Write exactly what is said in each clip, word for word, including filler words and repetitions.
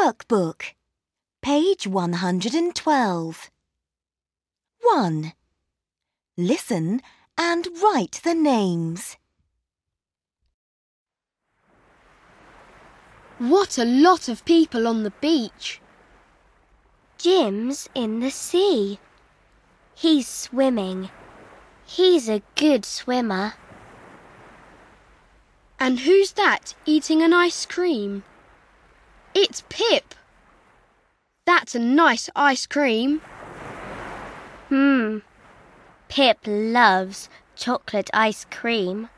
Workbook, page one hundred twelve. one. Listen and write the names. What a lot of people on the beach. Jim's in the sea. He's swimming. He's a good swimmer. And who's that eating an ice cream? It's Pip. That's a nice ice cream. Hmm. Pip loves chocolate ice cream.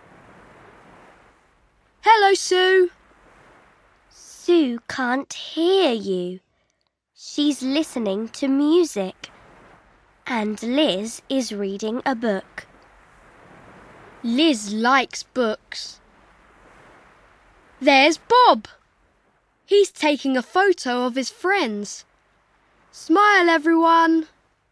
Hello, Sue. Sue can't hear you. She's listening to music. And Liz is reading a book. Liz likes books. There's Bob. He's taking a photo of his friends. Smile, everyone.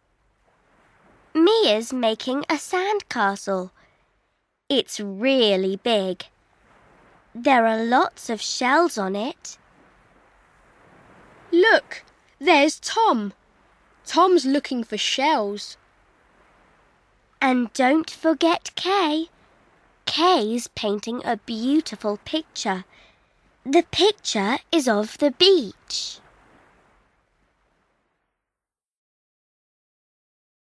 Mia's making a sandcastle. It's really big. There are lots of shells on it. Look, there's Tom. Tom's looking for shells. And don't forget Kay. Kay's painting a beautiful picture. The picture is of the beach.